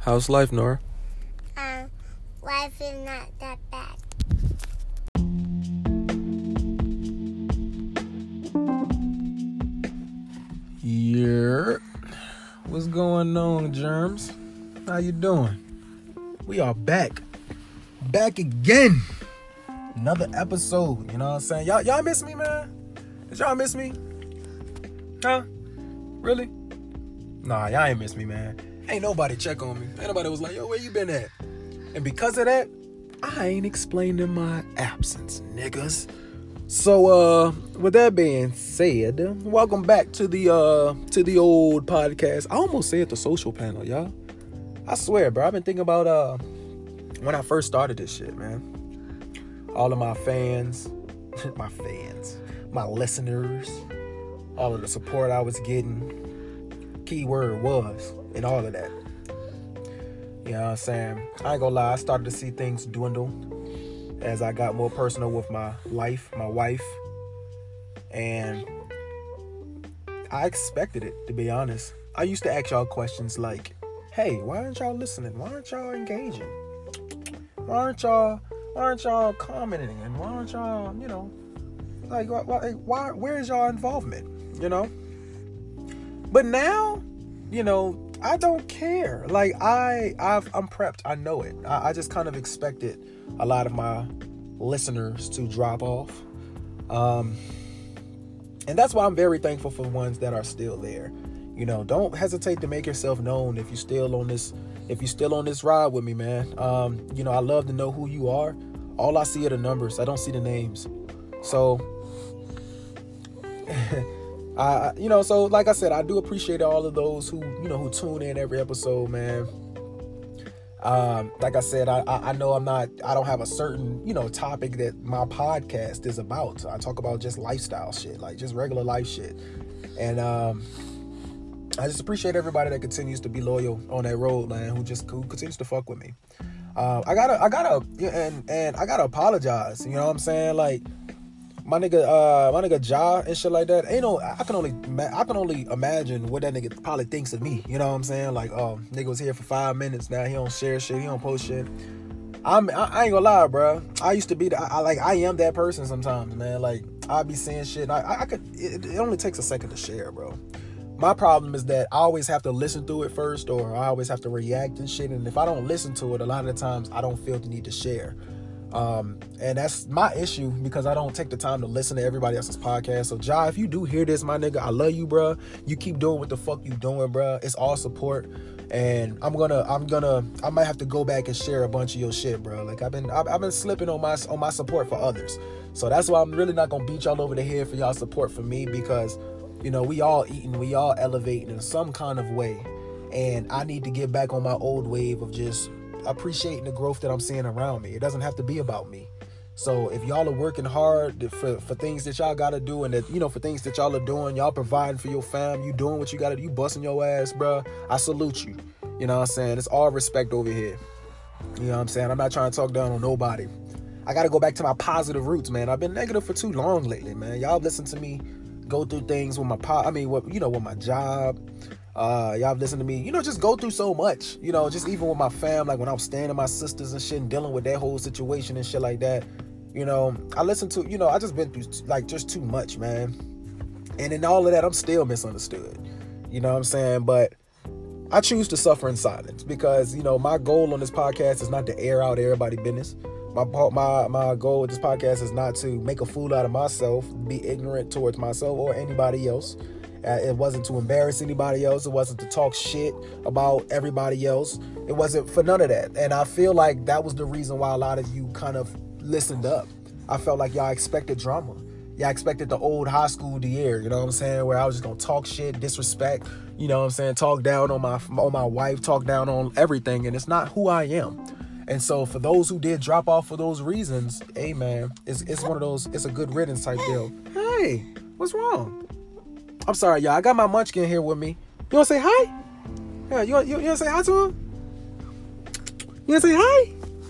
How's life, Nora? Life is not that bad. Yeah. What's going on, Germs? How you doing? We are back. Back again. Another episode, you know what I'm saying? Y'all miss me, man? Did y'all miss me? Huh? Really? Nah, y'all ain't miss me, man. Ain't nobody check on me. Ain't nobody was like, yo, where you been at? And because of that, I ain't explaining my absence, niggas. So, with that being said, welcome back to the old podcast. I almost said the social panel, y'all. I swear, bro. I've been thinking about when I first started this shit, man. All of my fans, my listeners, all of the support I was getting. Keyword was, and all of that. You know what I'm saying? I ain't gonna lie, I started to see things dwindle as I got more personal with my wife. And I expected it, to be honest. I used to ask y'all questions like, hey, why aren't y'all listening? Why aren't y'all engaging? Why aren't y'all commenting? And why aren't y'all, why where's y'all involvement? You know? But now, I don't care. Like, I'm prepped. I know it. I just kind of expected a lot of my listeners to drop off. And that's why I'm very thankful for the ones that are still there. Don't hesitate to make yourself known if you're still on this ride with me, man. I love to know who you are. All I see are the numbers. I don't see the names. So so like I said, I do appreciate all of those who tune in every episode, man. Like I said, I know I don't have a certain, topic that my podcast is about. I talk about just lifestyle shit, like just regular life shit. And, I just appreciate everybody that continues to be loyal on that road, man, who continues to fuck with me. I gotta apologize. You know what I'm saying? Like, my nigga Ja and shit like that. I can only imagine what that nigga probably thinks of me. You know what I'm saying? Like, oh, nigga was here for 5 minutes. Now he don't share shit. He don't post shit. I ain't gonna lie, bro. I used to be I am that person sometimes, man. Like, I be saying shit. It only takes a second to share, bro. My problem is that I always have to listen through it first, or I always have to react and shit. And if I don't listen to it, a lot of the times I don't feel the need to share. And that's my issue because I don't take the time to listen to everybody else's podcast. So, Ja, if you do hear this, my nigga, I love you, bro. You keep doing what the fuck you doing, bro. It's all support. And I might have to go back and share a bunch of your shit, bro. Like, I've been slipping on my support for others. So that's why I'm really not gonna beat y'all over the head for y'all support for me, because, we all eating, we all elevating in some kind of way. And I need to get back on my old wave of just appreciating the growth that I'm seeing around me. It doesn't have to be about me. So if y'all are working hard for things that y'all gotta do, and that for things that y'all are doing, y'all providing for your fam, you doing what you gotta do, you busting your ass, bro, I salute you. You know what I'm saying? It's all respect over here. You know what I'm saying? I'm not trying to talk down on nobody. I gotta go back to my positive roots, man. I've been negative for too long lately, man. Y'all listen to me go through things with with my job. Y'all listen to me, just go through so much, just even with my fam, like when I was staying with my sisters and shit and dealing with that whole situation and shit like that. I listened to, I just been through like just too much, man. And in all of that, I'm still misunderstood. You know what I'm saying? But I choose to suffer in silence because, my goal on this podcast is not to air out everybody's business. My goal with this podcast is not to make a fool out of myself, be ignorant towards myself or anybody else. It wasn't to embarrass anybody else. It wasn't to talk shit about everybody else. It wasn't for none of that. And I feel like that was the reason why a lot of you kind of listened up. I felt like y'all expected drama. Y'all expected the old high school Dier, you know what I'm saying? Where I was just gonna talk shit, disrespect, you know what I'm saying? Talk down on my wife, talk down on everything. And it's not who I am. And so for those who did drop off for those reasons, hey man, it's one of those, it's a good riddance type deal. Hey, what's wrong? I'm sorry, y'all. I got my munchkin here with me. You want to say hi? Yeah, you want to say hi to him? You want to say hi?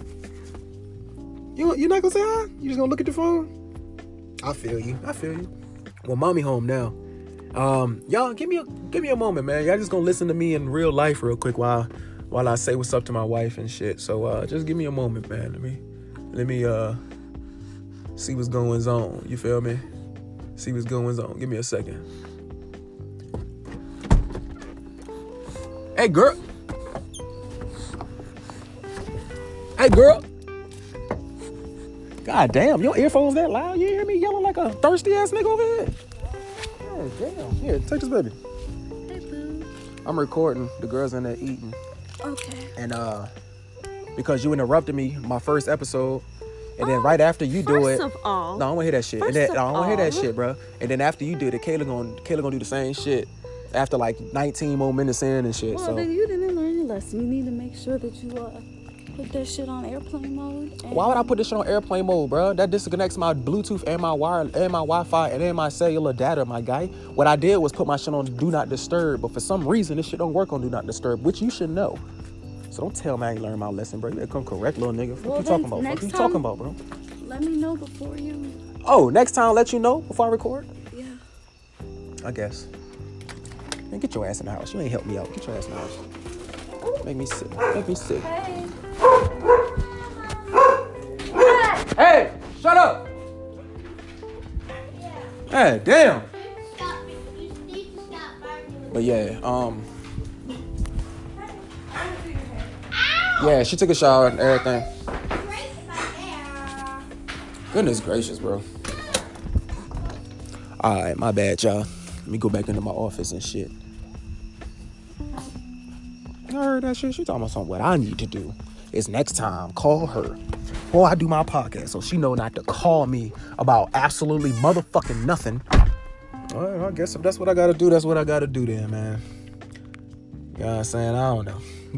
You're not going to say hi? You just going to look at the phone? I feel you. Well, mommy home now. Y'all, give me a moment, man. Y'all just going to listen to me in real life real quick while while I say what's up to my wife and shit. So just give me a moment, man. Let me see what's going on. You feel me? See what's going on. Give me a second. Hey, girl. Hey, girl. God damn, your earphones that loud? You hear me yelling like a thirsty ass nigga over here? God damn. Here, take this baby. Hey, boo. I'm recording. The girls in there eating. Okay. And because you interrupted me my first episode, and then right after you do it, First of all, no, I don't want to hear that shit. And then I don't want to hear that shit, bro. And then after you do it, Kayla gonna do the same shit after like 19 more minutes in and shit. well, So then you didn't learn your lesson. You need to make sure that you put that shit on airplane mode. why would I put this shit on airplane mode, bro? That disconnects my Bluetooth and my wire and my Wi-Fi and then my cellular data, my guy. What I did was put my shit on Do Not Disturb, but for some reason this shit don't work on Do Not Disturb, which you should know. So don't tell me I ain't learned my lesson, bro. You better come correct, little nigga. What you talking about? What you talking about, bro? Let me know before you. Oh, next time I'll let you know before I record? Yeah. I guess. Man, get your ass in the house. You ain't help me out. Get your ass in the house. Make me sick. Make me sick. Hey. Hey, shut up. Hey, damn. But yeah, yeah, she took a shower and everything. Goodness gracious, bro. Alright, my bad, y'all. Let me go back into my office and shit. I heard that shit. She talking about something. What I need to do is next time call her before I do my podcast so she know not to call me about absolutely motherfucking nothing. Alright, I guess if that's what I gotta do, that's what I gotta do then, man. You know what I'm saying? I don't know.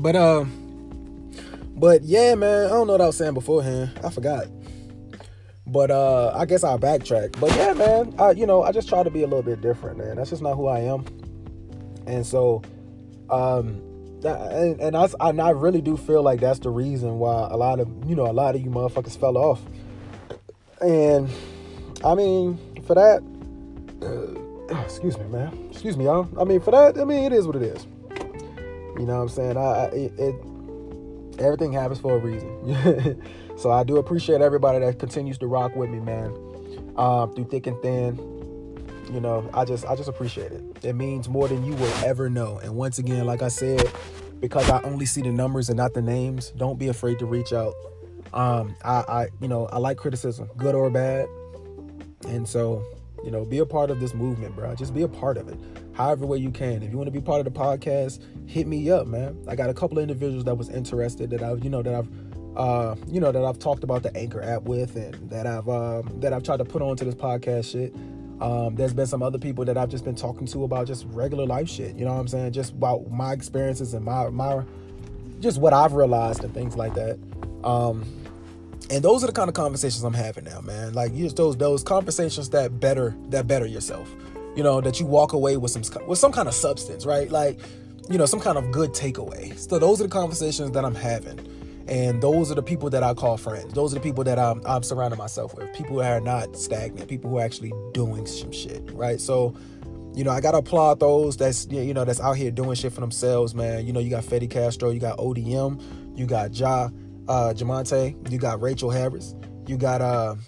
But yeah, man, I don't know what I was saying beforehand. I forgot. But I guess I'll backtrack. But yeah, man, I just try to be a little bit different, man. That's just not who I am. And so, I really do feel like that's the reason why a lot of you motherfuckers fell off. And I mean, for that, excuse me, man. Excuse me, y'all. I mean, for that, I mean, it is what it is. You know what I'm saying? Everything happens for a reason. So I do appreciate everybody that continues to rock with me, man. Through thick and thin. You know, I just appreciate it. It means more than you will ever know. And once again, like I said, because I only see the numbers and not the names, don't be afraid to reach out. I like criticism, good or bad. And so, be a part of this movement, bro. Just be a part of it. However way you can. If you want to be part of the podcast, hit me up, man. I got a couple of individuals that was interested that I've talked about the Anchor app with, and that I've tried to put onto this podcast shit. There's been some other people that I've just been talking to about just regular life shit. You know what I'm saying? Just about my experiences and my just what I've realized and things like that. And those are the kind of conversations I'm having now, man. Like those conversations that better yourself. That you walk away with some kind of substance, right? Like, some kind of good takeaway. So those are the conversations that I'm having. And those are the people that I call friends. Those are the people that I'm surrounding myself with. People who are not stagnant. People who are actually doing some shit, right? So, I got to applaud those that's out here doing shit for themselves, man. You got Fetty Castro. You got ODM. You got Jamonte. You got Rachel Harris. You got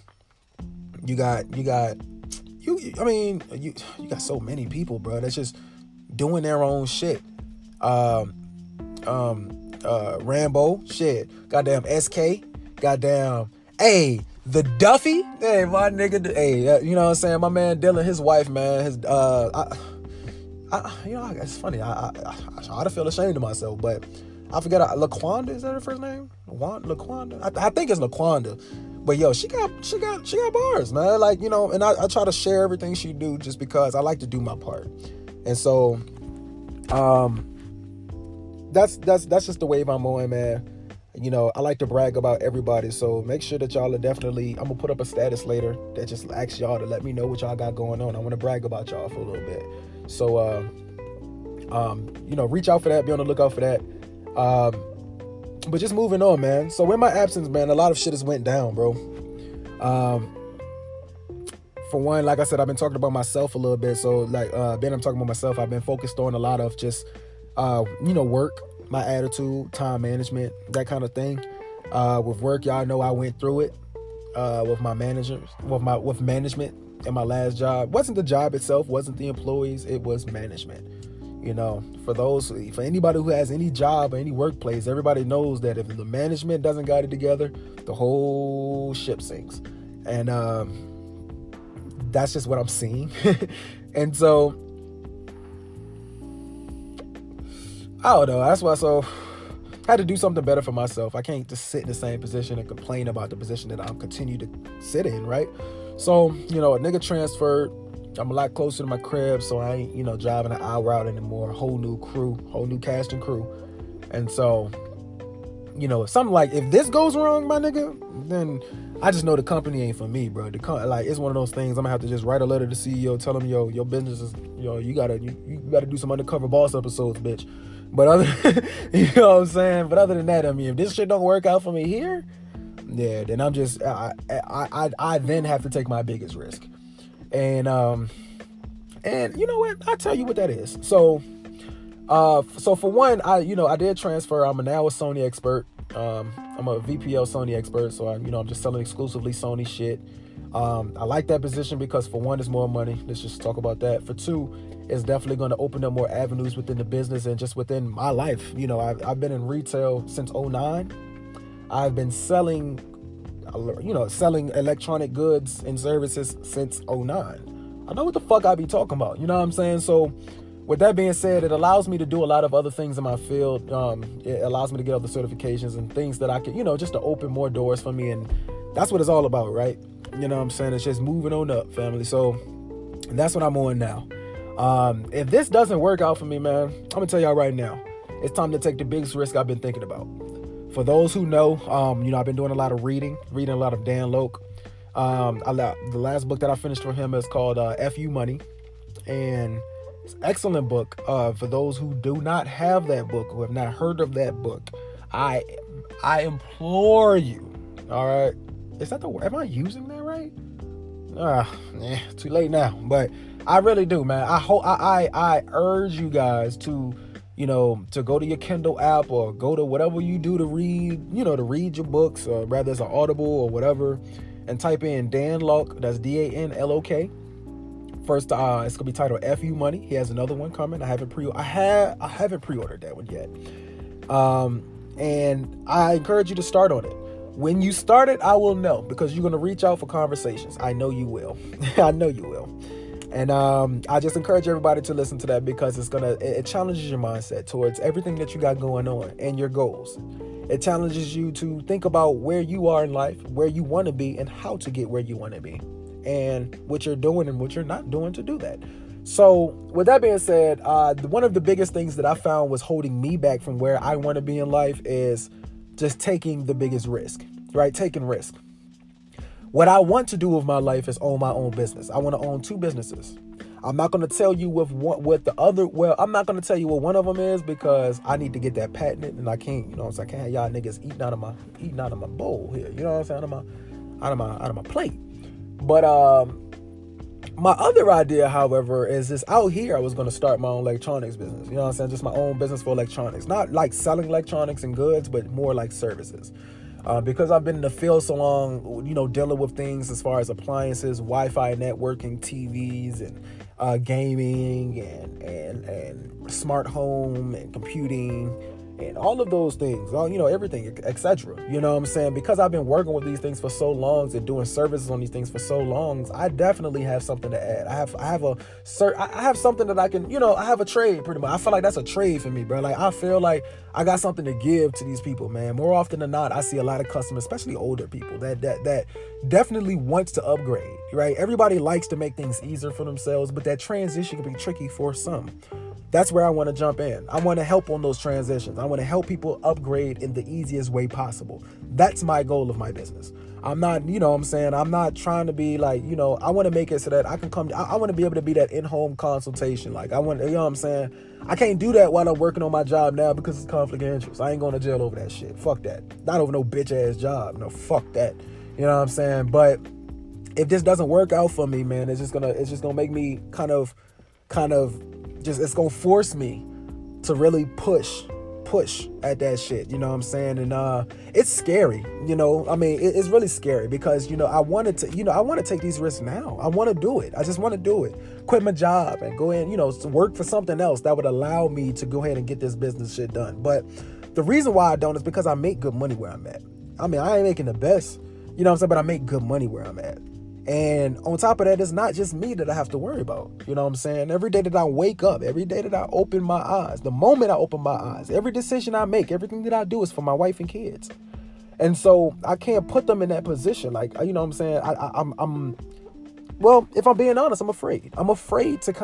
so many people, bro, that's just doing their own shit. Rambo, shit, goddamn SK, goddamn, hey, the Duffy, hey, my nigga, hey, you know what I'm saying, my man Dylan, his wife, man, his, it's funny, I ought to feel ashamed of myself, but I forget, Laquanda, is that her first name? Laquanda? I think it's Laquanda. But yo, she got bars, man. Like, and I try to share everything she do just because I like to do my part. And so, that's just the wave I'm on, man. I like to brag about everybody. So make sure that y'all are definitely, I'm gonna put up a status later that just asks y'all to let me know what y'all got going on. I want to brag about y'all for a little bit. So, reach out for that. Be on the lookout for that. But just moving on, man. So in my absence, man, a lot of shit has went down, bro. For one, like I said, I've been talking about myself a little bit. So I'm talking about myself. I've been focused on a lot of just, work, my attitude, time management, that kind of thing. With work, y'all know I went through it with my managers, with management in my last job. Wasn't the job itself, wasn't the employees, it was management. You know, for anybody who has any job or any workplace, everybody knows that if the management doesn't got it together, the whole ship sinks. And that's just what I'm seeing. And so, I don't know. That's why. So, I had to do something better for myself. I can't just sit in the same position and complain about the position that I'm continue to sit in, right? So, you know, a nigga transferred. I'm a lot closer to my crib, so I ain't, you know, driving an hour out anymore. Whole new crew, whole new cast and crew. And so, you know, if this goes wrong, my nigga, then I just know the company ain't for me, bro. It's one of those things. I'm gonna have to just write a letter to CEO, tell him, yo, your business is, yo, you gotta do some undercover boss episodes, bitch. But you know what I'm saying? But other than that, I mean, if this shit don't work out for me here, yeah, then I'm just, I then have to take my biggest risk. And you know what? I'll tell you what that is. So for one, I did transfer. I'm now a Sony expert. I'm a VPL Sony expert. So I'm just selling exclusively Sony shit. I like that position because for one, it's more money. Let's just talk about that. For two, it's definitely going to open up more avenues within the business and just within my life. You know, I've been in retail since 2009. I've been selling electronic goods and services since 2009. I know what the fuck I be talking about. You know what I'm saying? So with that being said, it allows me to do a lot of other things in my field. It allows me to get other certifications and things that I can, just to open more doors for me. And that's what it's all about, right? You know what I'm saying? It's just moving on up, family. So that's what I'm on now. If this doesn't work out for me, man, I'm going to tell y'all right now, it's time to take the biggest risk I've been thinking about. For those who know, I've been doing a lot of reading a lot of Dan Lok. The last book that I finished for him is called F.U. Money. And it's an excellent book. For those who do not have that book, who have not heard of that book, I implore you, all right? Am I using that right? Too late now. But I really do, man. I urge you guys to go to your Kindle app or go to whatever you do to read, to read your books, or rather it's an Audible or whatever, and type in Dan Lok, that's DANLOK. First, it's gonna be titled F.U. Money. He has another one coming. I haven't pre-ordered that one yet. And I encourage you to start on it. When you start it, I will know, because you're gonna reach out for conversations. I know you will. I know you will. And I just encourage everybody to listen to that, because it challenges your mindset towards everything that you got going on and your goals. It challenges you to think about where you are in life, where you want to be, and how to get where you want to be, and what you're doing and what you're not doing to do that. So with that being said, one of the biggest things that I found was holding me back from where I want to be in life is just taking the biggest risk, right? Taking risk. What I want to do with my life is own my own business. I want to own 2 businesses. I'm not going to tell you I'm not going to tell you what one of them is, because I need to get that patented, and I can't, I can't have y'all niggas eating out of my bowl here. You know what I'm saying? Out of my plate. But my other idea, however, is this out here. I was going to start my own electronics business. You know what I'm saying? Just my own business for electronics. Not like selling electronics and goods, but more like services. Because I've been in the field so long, dealing with things as far as appliances, Wi-Fi networking, TVs, and gaming, and smart home, and computing, and all of those things, everything, etc. You know what I'm saying? Because I've been working with these things for so long and doing services on these things for so long, I definitely have something to add. I have something that I can, I have a trade pretty much. I feel like that's a trade for me, bro. Like, I feel like I got something to give to these people, man. More often than not, I see a lot of customers, especially older people, that definitely wants to upgrade, right? Everybody likes to make things easier for themselves, but that transition can be tricky for some. That's where I want to jump in. I want to help on those transitions. I want to help people upgrade in the easiest way possible. That's my goal of my business. I'm not, I'm not trying to be like, I want to make it so that I can come, I want to be able to be that in-home consultation. Like, I want, I can't do that while I'm working on my job now because it's conflict of interest. I ain't going to jail over that shit. Fuck that. Not over no bitch ass job. No, fuck that. You know what I'm saying? But if this doesn't work out for me, man, it's just gonna make me kind of it's gonna force me to really push push at that shit, you know what I'm saying? And it's scary, you know. I mean, it's really scary because, you know, I want to take these risks now. I want to do it. I just want to do it. Quit my job and go in, you know, work for something else that would allow me to go ahead and get this business shit done. But the reason why I don't is because I make good money where I'm at. I mean, I ain't making the best, you know what I'm saying, but I make good money where I'm at. And on top of that, it's not just me that I have to worry about. You know what I'm saying? Every day that I wake up, every day that I open my eyes, the moment I open my eyes, every decision I make, everything that I do is for my wife and kids. And so I can't put them in that position. Like, you know what I'm saying? I'm well, if I'm being honest, I'm afraid. I'm afraid to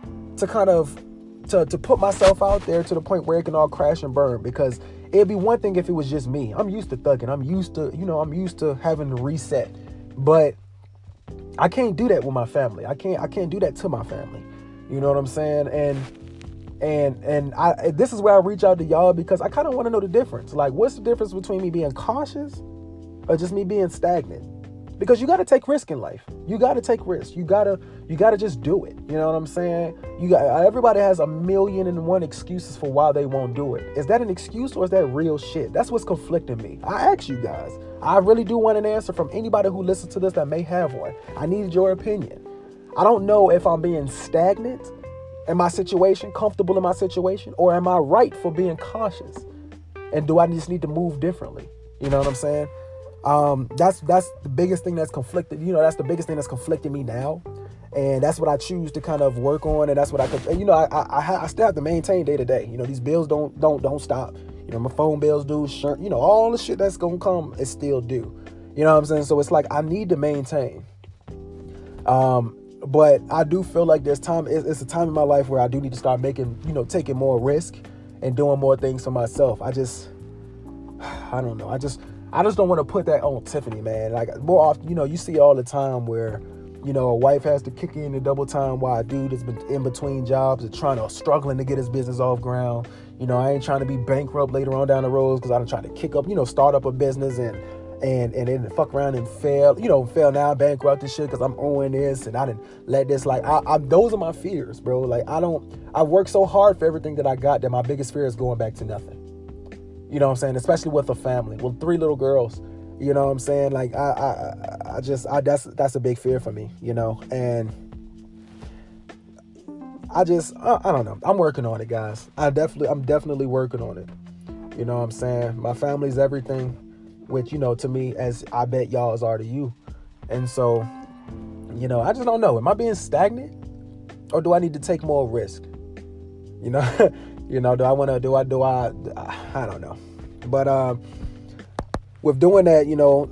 put myself out there to the point where it can all crash and burn, because it'd be one thing if it was just me. I'm used to thugging. I'm used to having to reset. But I can't do that with my family. I can't do that to my family. You know what I'm saying? And this is where I reach out to y'all, because I kind of want to know the difference. Like, what's the difference between me being cautious or just me being stagnant? Because you got to take risk in life. You got to take risks. You gotta just do it. You know what I'm saying? Everybody has 1,000,001 excuses for why they won't do it. Is that an excuse or is that real shit? That's what's conflicting me. I ask you guys. I really do want an answer from anybody who listens to this that may have one. I need your opinion. I don't know if I'm being stagnant in my situation, comfortable in my situation, or am I right for being cautious? And do I just need to move differently? You know what I'm saying? That's the biggest thing that's conflicted. You know, that's the biggest thing that's conflicting me now. And that's what I choose to kind of work on. And that's what I still have to maintain day to day. You know, these bills don't stop. You know, my phone bills due, you know, all the shit that's going to come is still due. You know what I'm saying? So it's like, I need to maintain. But I do feel like there's time. It's a time in my life where I do need to start taking more risk and doing more things for myself. I don't know. I just don't want to put that on Tiffany, man. Like, more often, you know, you see all the time where, you know, a wife has to kick in the double time while a dude has been in between jobs and struggling to get his business off ground. You know, I ain't trying to be bankrupt later on down the road because I'm trying to start up a business and then fuck around and fail now, bankrupt and shit because I'm owing this and I didn't let this, like, those are my fears, bro. Like, I work so hard for everything that I got that my biggest fear is going back to nothing. You know what I'm saying? Especially with a family, with 3 little girls. You know what I'm saying? Like, that's a big fear for me, you know? And I don't know. I'm working on it, guys. I'm definitely working on it. You know what I'm saying? My family's everything, which, you know, to me, as I bet y'all's are to you. And so, you know, I just don't know. Am I being stagnant or do I need to take more risk? You know, you know, I don't know. But, with doing that,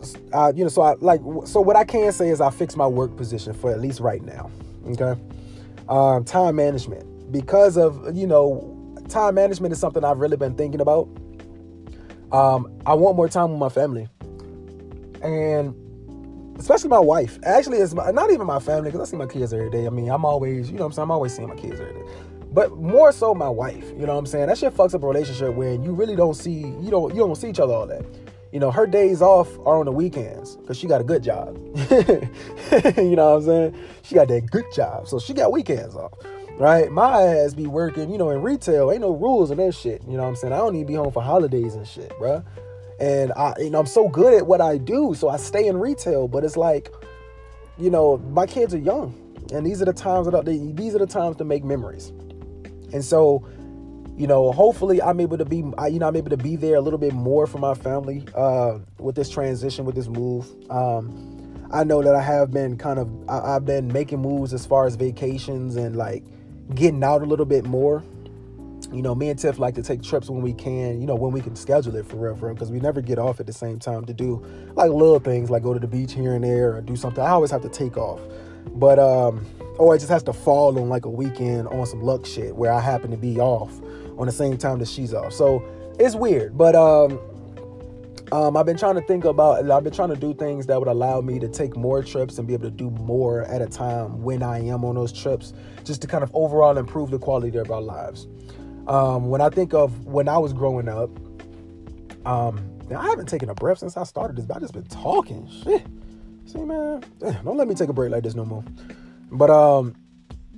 so what I can say is I fixed my work position for at least right now. Okay. Time management, because of, you know, time management is something I've really been thinking about. I want more time with my family, and especially my wife. Actually, it's not even my family, because I see my kids every day. I mean, I'm always, you know what I'm saying? I'm always seeing my kids every day. But more so my wife, you know what I'm saying? That shit fucks up a relationship when you really don't see each other all that. You know, her days off are on the weekends because she got a good job. You know what I'm saying? She got that good job, so she got weekends off, right? My ass be working, you know, in retail. Ain't no rules and that shit. You know what I'm saying? I don't need to be home for holidays and shit, bro. And I'm so good at what I do, so I stay in retail. But it's like, you know, my kids are young, and these are the times to make memories. And so, you know, hopefully I'm able to be there a little bit more for my family with this transition, with this move. I know that I've been making moves as far as vacations and like getting out a little bit more. You know, me and Tiff like to take trips when we can, you know, when we can schedule it for real, because we never get off at the same time to do like little things like go to the beach here and there or do something. I always have to take off. But, or it just has to fall on like a weekend on some luck shit where I happen to be off on the same time that she's off. So it's weird. But I've been trying to do things that would allow me to take more trips and be able to do more at a time when I am on those trips, just to kind of overall improve the quality of our lives. When I think of when I was growing up, now I haven't taken a breath since I started this, but I just been talking shit. See, man, don't let me take a break like this no more. But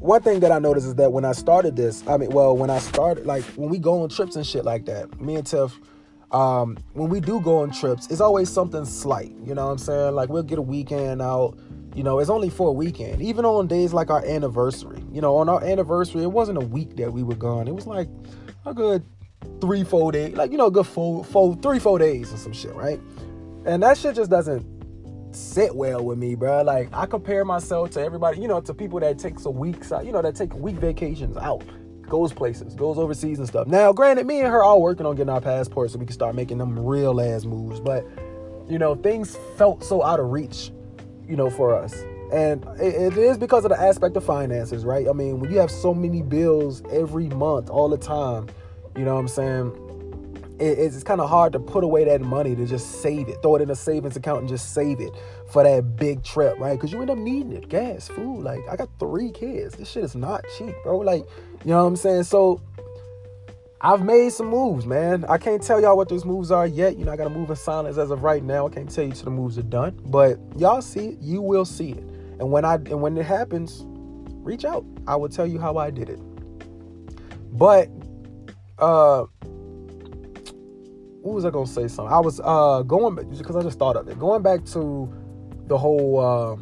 one thing that I noticed is that when I started this, like when we go on trips and shit like that, me and Tiff, when we do go on trips, it's always something slight. You know what I'm saying? Like we'll get a weekend out. You know, it's only for a weekend. Even on days like our anniversary. You know, on our anniversary, it wasn't a week that we were gone. It was like a good 3-4 days. Like, you know, a good 3-4 days or some shit, right? And that shit just doesn't sit well with me, bro. Like, I compare myself to everybody, you know, to people that takes a week's out, you know, that take week vacations out, goes places, goes overseas and stuff. Now, granted, me and her are working on getting our passports so we can start making them real ass moves. But, you know, things felt so out of reach, you know, for us. And it is because of the aspect of finances, right? I mean, when you have so many bills every month, all the time, you know what I'm saying? It's kind of hard to put away that money to just save it, throw it in a savings account and just save it for that big trip, right? Because you end up needing it, gas, food. Like, I got 3 kids. This shit is not cheap, bro. Like, you know what I'm saying? So I've made some moves, man. I can't tell y'all what those moves are yet. You know, I got to move in silence as of right now. I can't tell you till the moves are done. But y'all see it. You will see it. And when it happens, reach out. I will tell you how I did it. But, what was I going to say something? I was going back, because I just thought of it. Going back to the whole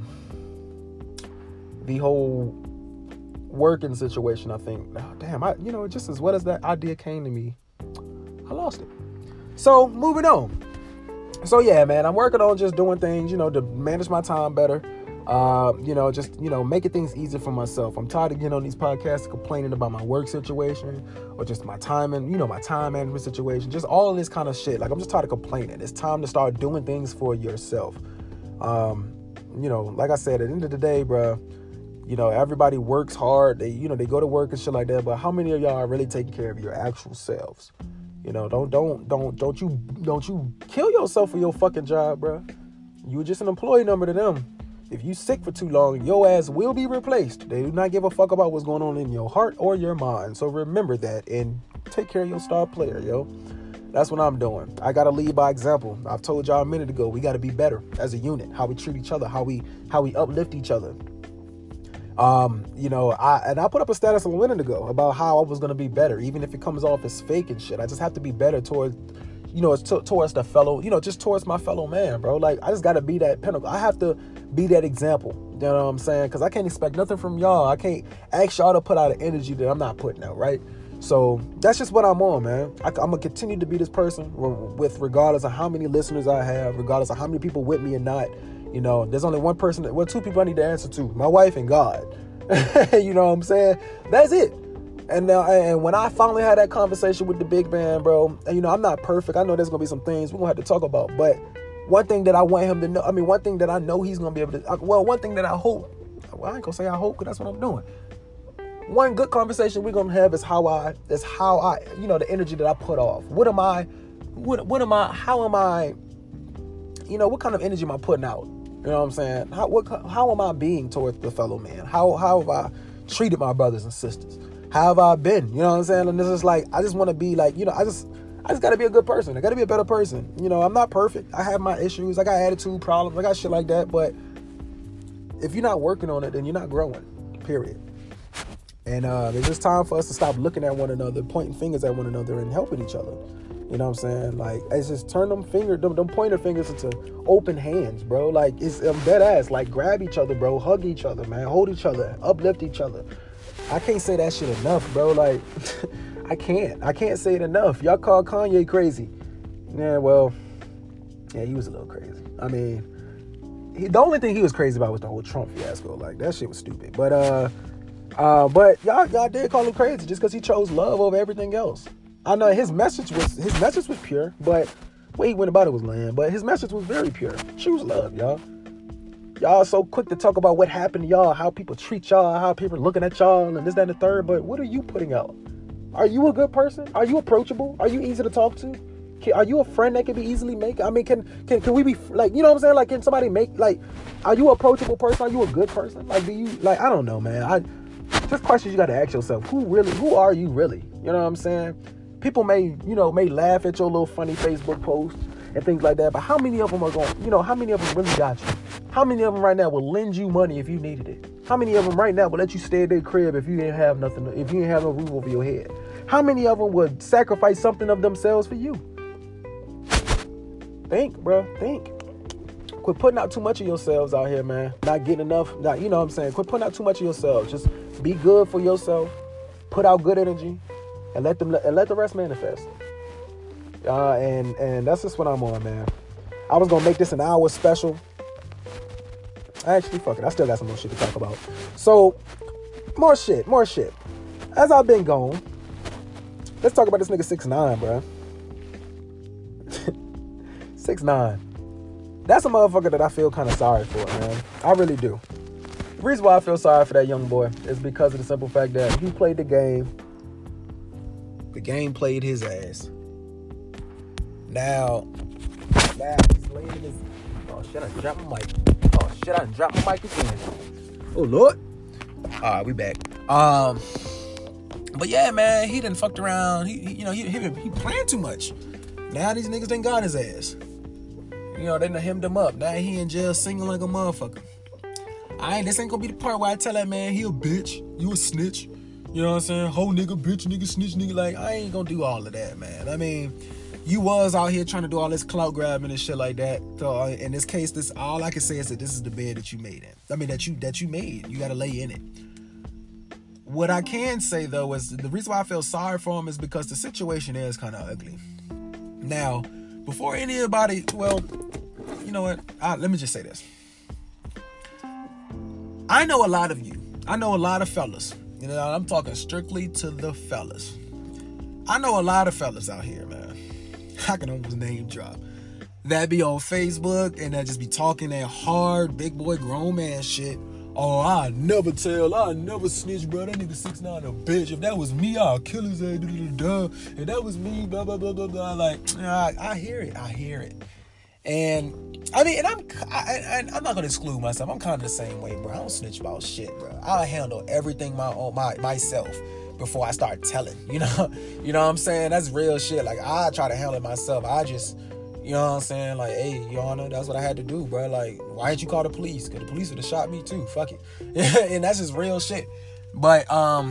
working situation, I think. Oh, damn, just as well as that idea came to me, I lost it. So, moving on. So, yeah, man, I'm working on just doing things, you know, to manage my time better. Making things easier for myself. I'm tired of getting on these podcasts complaining about my work situation or just my time and, my time management situation, just all of this kind of shit. Like, I'm just tired of complaining. It's time to start doing things for yourself. Like I said, at the end of the day, bro, everybody works hard. They go to work and shit like that. But how many of y'all are really taking care of your actual selves? Don't you kill yourself for your fucking job, bro. You just an employee number to them. If you sick for too long, your ass will be replaced. They do not give a fuck about what's going on in your heart or your mind. So remember that and take care of your star player, yo. That's what I'm doing. I got to lead by example. I've told y'all a minute ago, we got to be better as a unit, how we treat each other, how we uplift each other. I put up a status a minute ago about how I was going to be better, even if it comes off as fake and shit. I just have to be better towards the fellow, just towards my fellow man, bro. Like, I just got to be that pinnacle. I have to be that example. You know what I'm saying? Because I can't expect nothing from y'all. I can't ask y'all to put out an energy that I'm not putting out, right? So that's just what I'm on, man. I'm going to continue to be this person with regardless of how many listeners I have, regardless of how many people with me or not. There's only two people I need to answer to, my wife and God. You know what I'm saying? That's it. And now, and when I finally had that conversation with the big man, bro, and I'm not perfect. I know there's going to be some things we're going to have to talk about. But one thing that I want him to know, one thing that I know he's going to be able to, one thing that I hope, I ain't going to say I hope because that's what I'm doing. One good conversation we're going to have is how I, the energy that I put off. What kind of energy am I putting out? You know what I'm saying? How am I being towards the fellow man? How have I treated my brothers and sisters? How have I been? You know what I'm saying? And this is like, I just want to be like, I just got to be a good person. I got to be a better person. I'm not perfect. I have my issues. I got attitude problems. I got shit like that. But if you're not working on it, then you're not growing, period. And it's just time for us to stop looking at one another, pointing fingers at one another and helping each other. You know what I'm saying? Like, it's just turn them pointer fingers into open hands, bro. Like, it's dead ass. Like, grab each other, bro. Hug each other, man. Hold each other. Uplift each other. I can't say that shit enough, bro. Like, I can't say it enough. Y'all call Kanye crazy. Yeah, well, yeah, he was a little crazy. I mean, the only thing he was crazy about was the whole Trump fiasco. Like, that shit was stupid. But y'all did call him crazy just because he chose love over everything else. I know his message was pure, but the way he went about it was lame. But his message was very pure. Choose love, y'all. Y'all so quick to talk about what happened to y'all, how people treat y'all, how people are looking at y'all, and this, that, and the third. But what are you putting out? Are you a good person? Are you approachable? Are you easy to talk to? Are you a friend that can be easily made? I mean, can we be like, you know what I'm saying? Like, can somebody make, like, are you an approachable person? Are you a good person? Like, do you, like, I don't know, man. Just questions you got to ask yourself. Who are you really? You know what I'm saying? People may laugh at your little funny Facebook posts and things like that, but how many of them are going, how many of them really got you? How many of them right now will lend you money if you needed it? How many of them right now would let you stay at their crib if you didn't have nothing, if you didn't have no roof over your head? How many of them would sacrifice something of themselves for you? Think, bro. Think. Quit putting out too much of yourselves out here, man. Not getting enough. Not, you know what I'm saying? Quit putting out too much of yourselves. Just be good for yourself. Put out good energy, and let the rest manifest. And that's just what I'm on, man. I was gonna make this an hour special. Actually, fuck it. I still got some more shit to talk about. So, more shit. As I've been gone, let's talk about this nigga 6ix9ine, bro. 6ix9ine. That's a motherfucker that I feel kind of sorry for, man. I really do. The reason why I feel sorry for that young boy is because of the simple fact that he played the game. The game played his ass. Now he's laying in his... Oh, shit, I dropped my mic. Oh, shit, I dropped my mic again. Oh, Lord. All right, we back. But yeah, man, he done fucked around. He playing too much. Now these niggas done got his ass. You know, they done hemmed him up. Now he in jail singing like a motherfucker. This ain't gonna be the part where I tell that man he a bitch. You a snitch. You know what I'm saying? Whole nigga, bitch, nigga, snitch, nigga. Like, I ain't gonna do all of that, man. I mean, you was out here trying to do all this clout grabbing and shit like that. So in this case, this all I can say is that this is the bed that you made in. I mean, that you made. You gotta lay in it. What I can say though is the reason why I feel sorry for him is because the situation is kind of ugly. Now, before anybody, well, you know what? Let me just say this. I know a lot of you. I know a lot of fellas. You know, I'm talking strictly to the fellas. I know a lot of fellas out here, man. I can almost name drop. That be on Facebook and that just be talking that hard, big boy, grown man shit. Oh, I never snitch, bro. That nigga 6ix9ine a bitch. If that was me, I'll kill his ass. If that was me, blah, blah, blah, blah, blah. Like, I hear it. And, I mean, and I'm not going to exclude myself. I'm kind of the same way, bro. I don't snitch about shit, bro. I'll handle everything myself before I start telling, you know what I'm saying? That's real shit. Like, I try to handle it myself. I just... You know what I'm saying? Like, hey, Your Honor, that's what I had to do, bro. Like, why didn't you call the police? Because the police would have shot me too. Fuck it. And that's just real shit. But,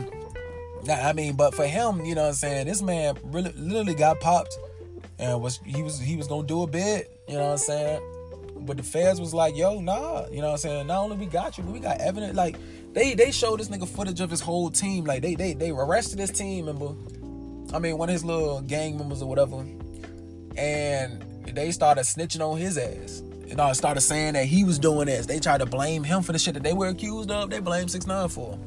but for him, you know what I'm saying? This man really literally got popped and he was going to do a bid, you know what I'm saying? But the feds was like, yo, nah. You know what I'm saying? Not only we got you, but we got evidence. Like, they showed this nigga footage of his whole team. Like, they arrested his team member. I mean, one of his little gang members or whatever. And they started snitching on his ass. And I started saying that he was doing this. They tried to blame him for the shit that they were accused of. They blamed 6ix9ine for.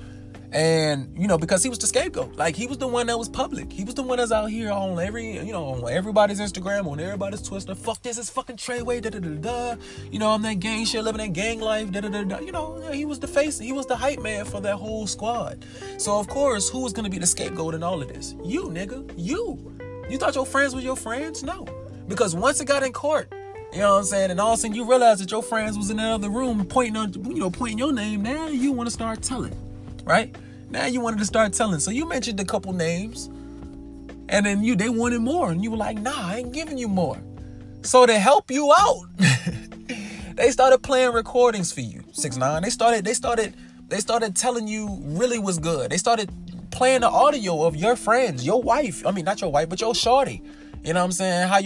And, you know, because he was the scapegoat. Like, he was the one that was public. He was the one that's out here on on everybody's Instagram, on everybody's Twitter. Fuck this, it's fucking Treyway, da-da-da-da. You know, I'm that gang shit, living that gang life, da-da-da-da. You know, he was the face, he was the hype man for that whole squad. So, of course, who was going to be the scapegoat in all of this? You, nigga. You. You thought your friends were your friends? No. Because once it got in court, you know what I'm saying, and all of a sudden you realize that your friends was in the other room pointing your name, now you want to start telling, right? Now you wanted to start telling. So you mentioned a couple names, and then they wanted more, and you were like, nah, I ain't giving you more. So to help you out, they started playing recordings for you, 6ix9ine. They started telling you really was good. They started playing the audio of your friends, your wife. I mean, not your wife, but your shorty. You know what I'm saying? How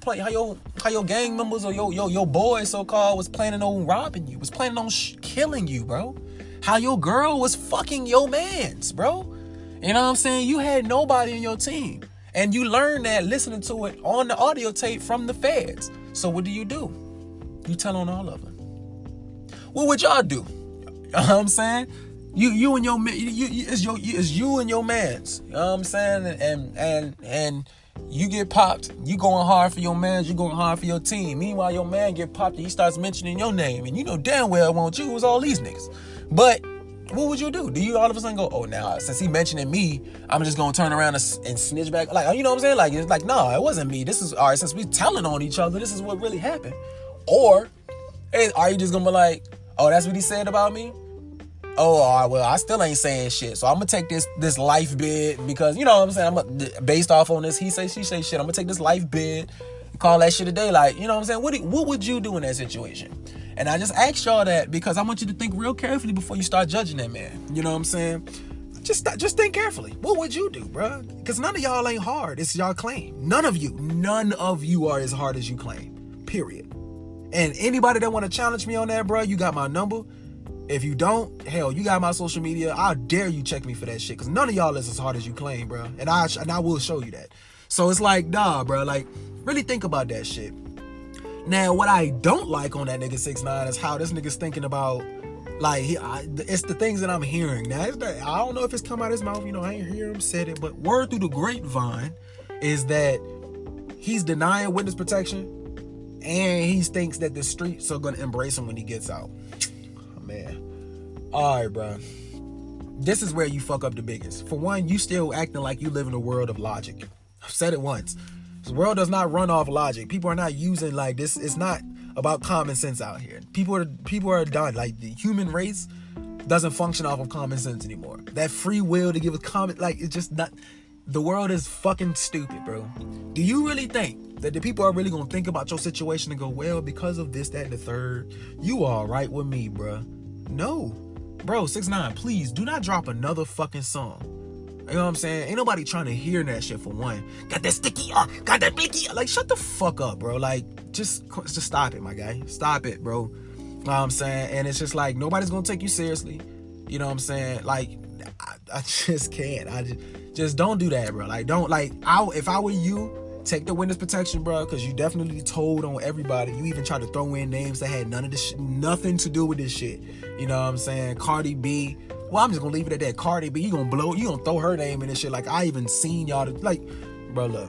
your gang members or your boys so-called was planning on robbing you, was planning on killing you, bro. How your girl was fucking your mans, bro. You know what I'm saying? You had nobody in your team. And you learned that listening to it on the audio tape from the feds. So what do? You tell on all of them. What would y'all do? You know what I'm saying? You and your it's you and your mans. You know what I'm saying? And you get popped. You going hard for your mans. You going hard for your team. Meanwhile, your man get popped and he starts mentioning your name, and you know damn well it won't you. It was all these niggas. But what would you do? Do you all of a sudden go, oh, now since he mentioning me, I'm just gonna turn around and snitch back? Like, you know what I'm saying? Like, it's like, no, it wasn't me. This is all right. Since we telling on each other, this is what really happened. Or, hey, are you just gonna be like, oh, that's what he said about me? Oh, all right, well, I still ain't saying shit. So I'm going to take this life bid because, you know what I'm saying, based off on this he say, she say shit. I'm going to take this life bid and call that shit a day. Like, you know what I'm saying? What would you do in that situation? And I just ask y'all that because I want you to think real carefully before you start judging that man. You know what I'm saying? Just think carefully. What would you do, bro? Because none of y'all ain't hard. It's y'all claim. None of you are as hard as you claim. Period. And anybody that want to challenge me on that, bro, you got my number. If you don't, hell, you got my social media. I dare you check me for that shit. Because none of y'all is as hard as you claim, bro. And I will show you that. So it's like, nah, bro. Like, really think about that shit. Now, what I don't like on that nigga 6ix9ine is how this nigga's thinking about, like, it's the things that I'm hearing. Now, I don't know if it's come out of his mouth. You know, I ain't hear him say it. But word through the grapevine is that he's denying witness protection. And he thinks that the streets are going to embrace him when he gets out. Man. All right, bro. This is where you fuck up the biggest. For one, you still acting like you live in a world of logic. I've said it once. This world does not run off logic. People are not using like this. It's not about common sense out here. People are done. Like the human race doesn't function off of common sense anymore. That free will to give a comment, like it's just not. The world is fucking stupid, bro. Do you really think that the people are really gonna think about your situation and go, well, because of this, that, and the third, you all right with me, bro? No. Bro, 6ix9ine, please do not drop another fucking song. You know what I'm saying? Ain't nobody trying to hear that shit for one. Got that sticky, got that blicky. Like, shut the fuck up, bro. Like, just stop it, my guy. Stop it, bro. You know what I'm saying? And it's just like, nobody's gonna take you seriously. You know what I'm saying? Like, I just can't. Just don't do that, bro. Like, don't, like, if I were you, take the witness protection, bro, because you definitely told on everybody. You even tried to throw in names that had nothing to do with this shit. You know what I'm saying? Cardi B. Well, I'm just gonna leave it at that. Cardi B, you gonna throw her name in this shit. Like, I even seen y'all, like, bro, look.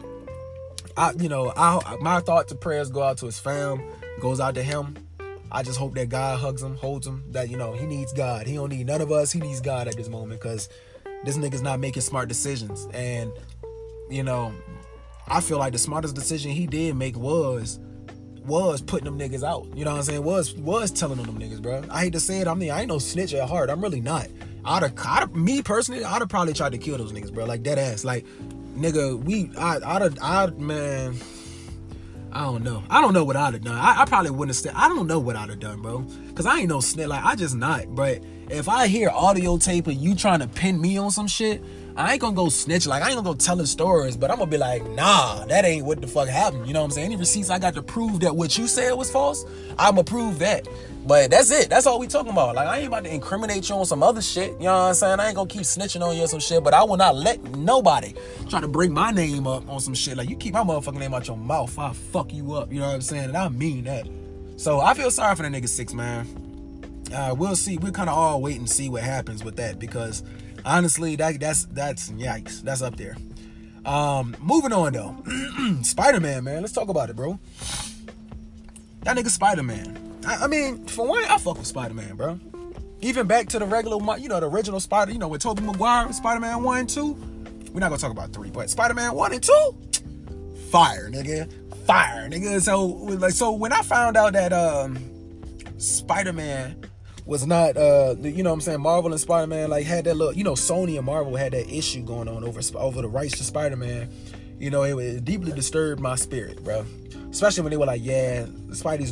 My thoughts and prayers go out to his fam, goes out to him. I just hope that God hugs him, holds him, that, you know, he needs God. He don't need none of us. He needs God at this moment because this nigga's not making smart decisions. And, you know, I feel like the smartest decision he did make was putting them niggas out. You know what I'm saying? Was telling them niggas, bro. I hate to say it. I ain't no snitch at heart. I'm really not. Me personally, I'd have probably tried to kill those niggas, bro. Like, dead ass. Like, nigga, man, I don't know. I don't know what I'd have done. I probably wouldn't have I don't know what I'd have done, bro. Because I ain't no snitch. Like, I just not. But if I hear audio tape of you trying to pin me on some shit, I ain't gonna go snitch. Like, I ain't gonna go telling stories, but I'm gonna be like, nah, that ain't what the fuck happened. You know what I'm saying? Any receipts I got to prove that what you said was false, I'ma prove that. But that's it. That's all we talking about. Like, I ain't about to incriminate you on some other shit. You know what I'm saying? I ain't gonna keep snitching on you or some shit, but I will not let nobody try to bring my name up on some shit. Like, you keep my motherfucking name out your mouth, I'll fuck you up. You know what I'm saying? And I mean that. So I feel sorry for the nigga 6, man. We'll see. We'll kind of all wait and see what happens with that, because honestly, that's yikes. That's up there. Moving on though. Spider-Man, man. Let's talk about it, bro. That nigga Spider-Man. I mean, for one, I fuck with Spider-Man, bro. Even back to the regular, the original Spider, with Tobey Maguire, Spider-Man 1 and 2. We're not gonna talk about 3, but Spider-Man 1 and 2, fire, nigga. Fire, nigga. So when I found out that Spider-Man was not, you know what I'm saying, Marvel and Spider-Man, like, had that little, Sony and Marvel had that issue going on over the rights to Spider-Man, it deeply disturbed my spirit, bro. Especially when they were like, yeah, Spidey's...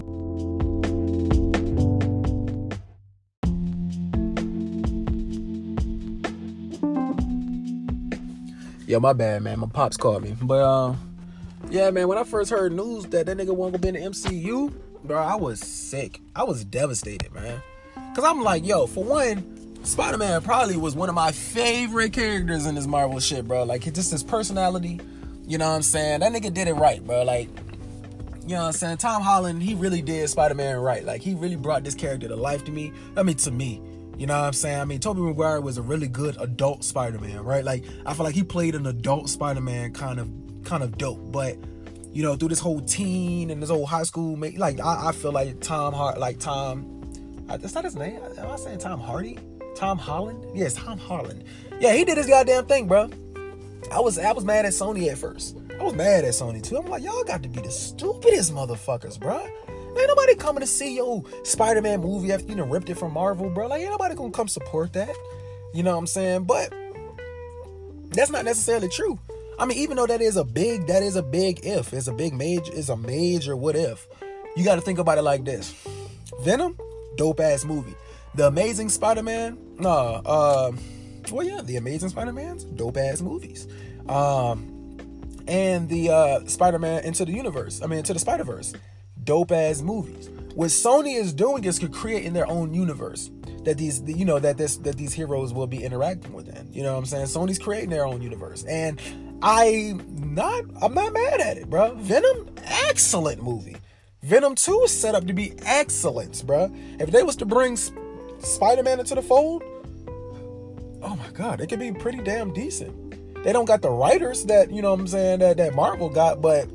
Yo, my bad, man. My pops called me. But, yeah, man, when I first heard news that nigga wasn't gonna be in the MCU, bro, I was sick. I was devastated, man. Because I'm like, yo, for one, Spider-Man probably was one of my favorite characters in this Marvel shit, bro. Like, just his personality, you know what I'm saying? That nigga did it right, bro. Like, you know what I'm saying? Tom Holland, he really did Spider-Man right. Like, he really brought this character to life to me. To me. You know what I'm saying? I mean, Tobey Maguire was a really good adult Spider-Man, right? Like, I feel like he played an adult Spider-Man kind of dope. But, through this whole teen and this whole high school, like, I feel like is that his name? Am I saying Tom Hardy? Tom Holland? Yes, Tom Holland. Yeah, he did his goddamn thing, bro. I was mad at Sony at first. I was mad at Sony too. I'm like, y'all got to be the stupidest motherfuckers, bro. Ain't nobody coming to see your Spider-Man movie after you done ripped it from Marvel, bro. Like, ain't nobody gonna come support that. You know what I'm saying? But that's not necessarily true. I mean, even though that is a big if. It's a major what if. You got to think about it like this. Venom, dope ass movie. The Amazing Spider-Man, The Amazing Spider-Man's dope ass movies. And the Spider-Man Into the Spider-Verse, dope ass movies. What Sony is doing is creating their own universe that these heroes will be interacting within. You know what I'm saying? Sony's creating their own universe, and I'm not mad at it, bro. Venom, excellent movie. Venom 2 is set up to be excellent, bro. If they was to bring Spider-Man into the fold, oh my God, it could be pretty damn decent. They don't got the writers that, you know what I'm saying, that Marvel got, but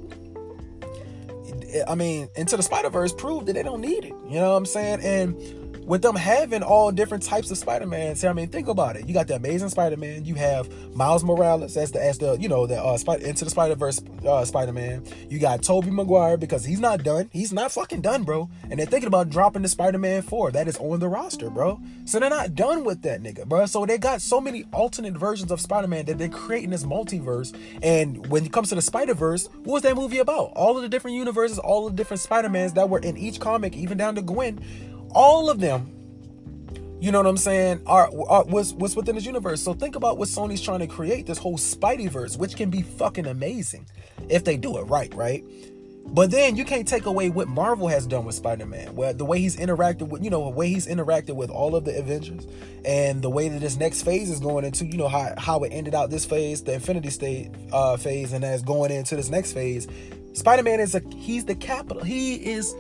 I mean, Into the Spider-Verse proved that they don't need it. You know what I'm saying? And with them having all different types of Spider-Mans, I mean, think about it. You got the Amazing Spider-Man. You have Miles Morales as the Into the Spider-Verse Spider-Man. You got Tobey Maguire, because he's not done. He's not fucking done, bro. And they're thinking about dropping the Spider-Man 4. That is on the roster, bro. So they're not done with that nigga, bro. So they got so many alternate versions of Spider-Man that they're creating this multiverse. And when it comes to the Spider-Verse, what was that movie about? All of the different universes, all of the different Spider-Mans that were in each comic, even down to Gwen. All of them, you know what I'm saying, was within this universe. So think about what Sony's trying to create, this whole Spideyverse, which can be fucking amazing if they do it right? But then you can't take away what Marvel has done with Spider-Man, where the way he's interacted with, all of the Avengers, and the way that this next phase is going into, how it ended out this phase, the Infinity State phase, and as going into this next phase, Spider-Man he's the capital. He's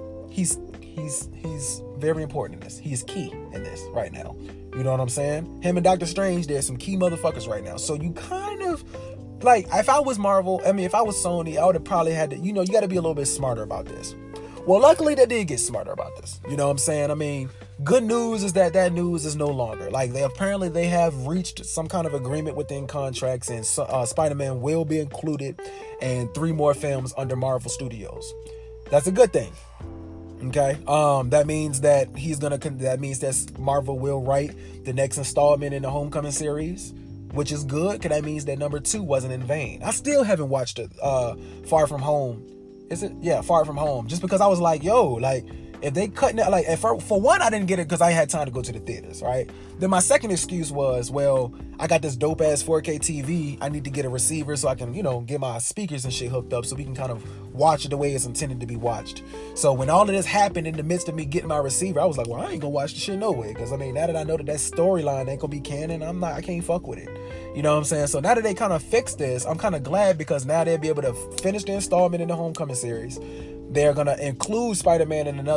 very important in this. He's key in this right now. You know what I'm saying? Him and Doctor Strange, there's some key motherfuckers right now. So you kind of, like, if I was Marvel, if I was Sony, I would have probably had to, you got to be a little bit smarter about this. Well, luckily they did get smarter about this. You know what I'm saying? Good news is that news is no longer. Like, they have reached some kind of agreement within contracts, and Spider-Man will be included in 3 more films under Marvel Studios. That's a good thing. Okay, that means that Marvel will write the next installment in the Homecoming series, which is good, because that means that number 2 wasn't in vain. I still haven't watched it, Far From Home. Is it? Yeah, Far From Home. Just because I was like, if they cutting it, like, for one, I didn't get it because I had time to go to the theaters, right? Then my second excuse was, well, I got this dope ass 4K TV. I need to get a receiver so I can, get my speakers and shit hooked up so we can kind of watch it the way it's intended to be watched. So when all of this happened in the midst of me getting my receiver, I was like, well, I ain't gonna watch the shit no way. Because now that I know that storyline ain't gonna be canon, I can't fuck with it. You know what I'm saying? So now that they kind of fixed this, I'm kind of glad, because now they'll be able to finish the installment in the Homecoming series. They're gonna include Spider-Man in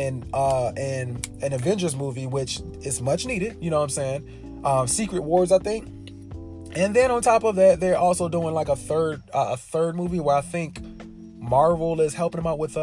an Avengers movie, which is much needed. You know what I'm saying? Secret Wars, I think. And then on top of that, they're also doing like a third movie where I think Marvel is helping them out with.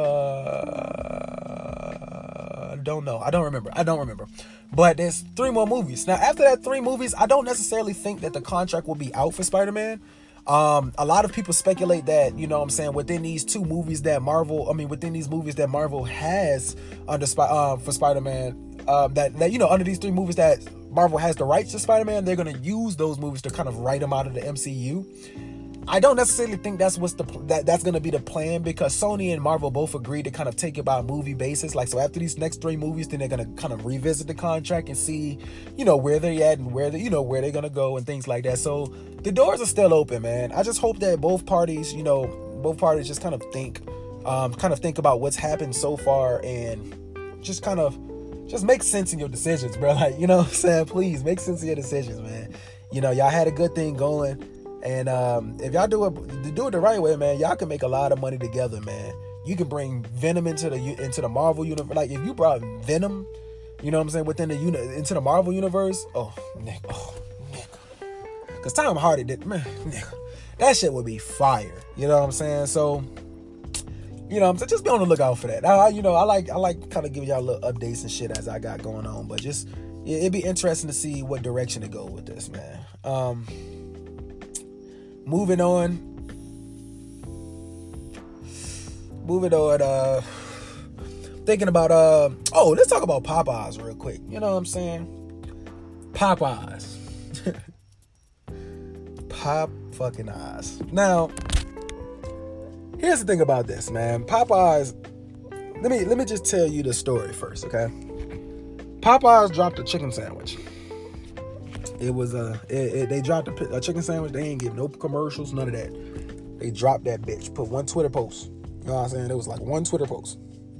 I don't remember. But there's 3 more movies. Now, after that 3 movies, I don't necessarily think that the contract will be out for Spider-Man. A lot of people speculate that, within these 2 movies that Marvel, within these movies that Marvel has under for Spider-Man, under these 3 movies that Marvel has the rights to Spider-Man, they're going to use those movies to kind of write them out of the MCU. I don't necessarily think that's that's going to be the plan, because Sony and Marvel both agreed to kind of take it by a movie basis. Like, so after these next 3 movies, then they're going to kind of revisit the contract and see, where they're at and where they're going to go and things like that. So the doors are still open, man. I just hope that both parties just kind of think about what's happened so far, and just make sense in your decisions, bro. Like, you know what I'm saying? Please make sense of your decisions, man. Y'all had a good thing going. And if y'all do it the right way, man, y'all can make a lot of money together, man. You can bring Venom into the Marvel universe. Like, if you brought Venom, you know what I'm saying, into the Marvel universe, nigga. Because Tom Hardy did, man, nigga, that shit would be fire. You know what I'm saying? So, just be on the lookout for that. I like kind of giving y'all little updates and shit as I got going on. But just, it'd be interesting to see what direction to go with this, man. Moving on, thinking about, let's talk about Popeyes real quick. You know what I'm saying? Popeyes. Pop fucking eyes. Now, here's the thing about this, man. Popeyes, let me just tell you the story first, okay? Popeyes dropped a chicken sandwich. It was they dropped a chicken sandwich. They ain't give no commercials, none of that. They dropped that bitch. Put one Twitter post. You know what I'm saying? It was like one Twitter post.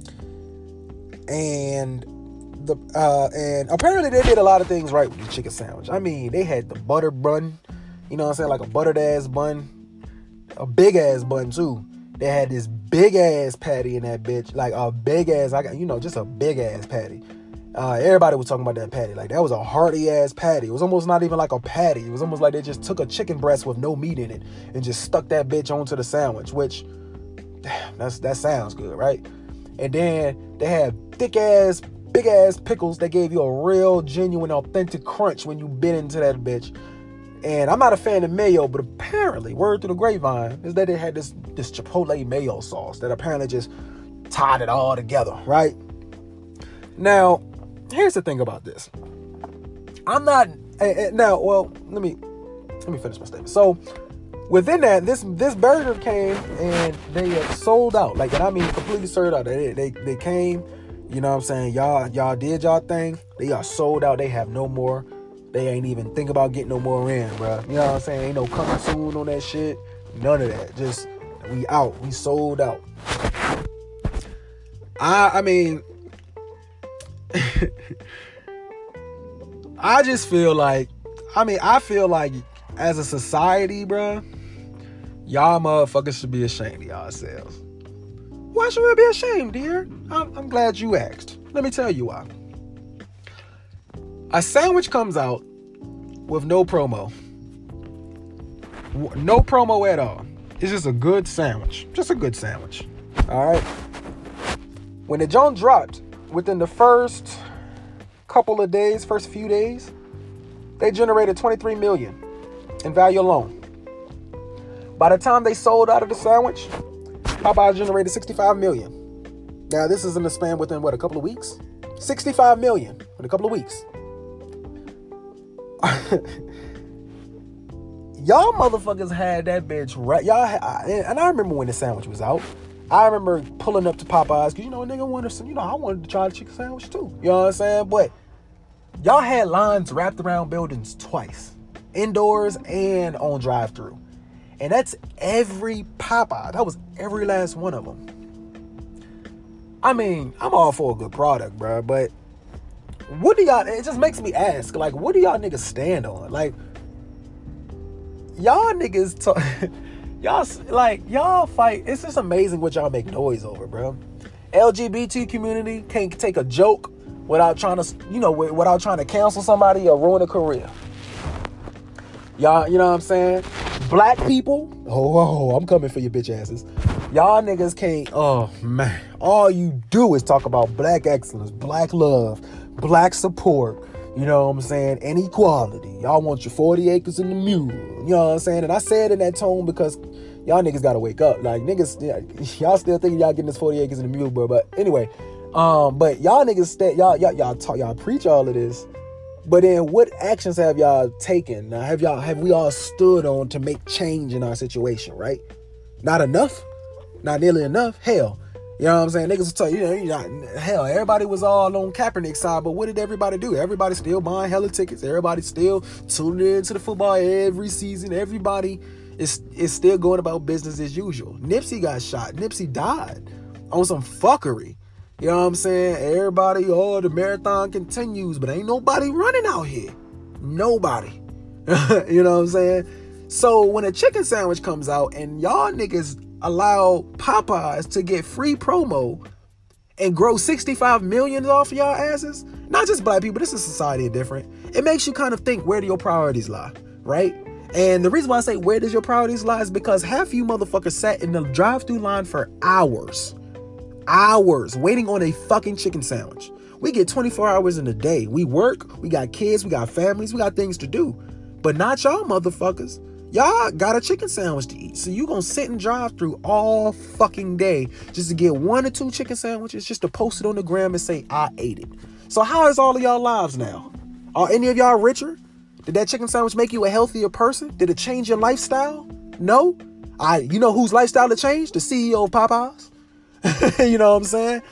And apparently they did a lot of things right with the chicken sandwich. I mean, they had the butter bun, you know what I'm saying, like a buttered ass bun, a big ass bun too. They had this big ass patty in that bitch, like a big ass, just a big ass patty. Everybody was talking about that patty. Like, that was a hearty ass patty. It was almost not even like a patty. It was almost like they just took a chicken breast with no meat in it and just stuck that bitch onto the sandwich, which, damn, that sounds good, right? And then they had thick ass, big ass pickles that gave you a real, genuine, authentic crunch when you bit into that bitch. And I'm not a fan of mayo, but apparently, word through the grapevine, is that they had this Chipotle mayo sauce that apparently just tied it all together, right? Now, here's the thing about this. I'm not now. Well, let me finish my statement. So, within that, this burger came and they sold out. Like, and I mean, completely sold out. They came. You know what I'm saying? Y'all did y'all thing. They are sold out. They have no more. They ain't even think about getting no more in, bro. You know what I'm saying? Ain't no coming soon on that shit. None of that. Just, we out. We sold out. I mean, I just feel like, I feel like as a society, bro, y'all motherfuckers should be ashamed of yourselves. Why should we be ashamed, dear? I'm glad you asked. Let me tell you why. A sandwich comes out with no promo. No promo at all. It's just a good sandwich. Just a good sandwich. All right? When the joint dropped, within the first few days, they generated $23 million in value alone. By the time they sold out of the sandwich, Popeyes generated $65 million. Now, this is in the span within, a couple of weeks? $65 million in a couple of weeks. Y'all motherfuckers had that bitch right. And I remember when the sandwich was out. I remember pulling up to Popeyes because, nigga wanted some, I wanted to try the chicken sandwich too. You know what I'm saying? But y'all had lines wrapped around buildings twice, indoors and on drive-thru. And that's every Popeye. That was every last one of them. I mean, I'm all for a good product, bro, but what do y'all, it just makes me ask, like, what do y'all niggas stand on? Like, y'all niggas y'all fight. It's just amazing what y'all make noise over, bro. LGBT community can't take a joke without trying to, without trying to cancel somebody or ruin a career. Y'all, you know what I'm saying? Black people, I'm coming for you bitch asses. Y'all niggas can't, oh man. All you do is talk about black excellence, black love, black support, you know what I'm saying, and equality. Y'all want your 40 acres and the mule, you know what I'm saying? And I say it in that tone because y'all niggas gotta wake up. Like, niggas, y'all still thinking y'all getting this 40 acres and the mule, bro. But anyway, but y'all niggas, y'all preach all of this. But then what actions have y'all taken? Now, have we all stood on to make change in our situation, right? Not enough? Not nearly enough? Hell. You know what I'm saying? Niggas will tell you, hell, everybody was all on Kaepernick's side, but what did everybody do? Everybody still buying hella tickets. Everybody still tuning into the football every season. Everybody is still going about business as usual. Nipsey got shot. Nipsey died on some fuckery. You know what I'm saying? Everybody, the marathon continues, but ain't nobody running out here. Nobody. You know what I'm saying? So when a chicken sandwich comes out and y'all niggas allow Popeyes to get free promo and grow $65 million off of y'all asses, not just black people, this is society different. It makes you kind of think, where do your priorities lie, right? And the reason why I say where does your priorities lie is because half of you motherfuckers sat in the drive-thru line for hours waiting on a fucking chicken sandwich. We get 24 hours in a day. We work, we got kids, we got families, we got things to do. But not y'all motherfuckers. Y'all got a chicken sandwich to eat. So you gonna sit and drive through all fucking day just to get 1 or 2 chicken sandwiches just to post it on the gram and say, I ate it. So how is all of y'all lives now? Are any of y'all richer? Did that chicken sandwich make you a healthier person? Did it change your lifestyle? No? You know whose lifestyle it changed? The CEO of Popeyes. You know what I'm saying?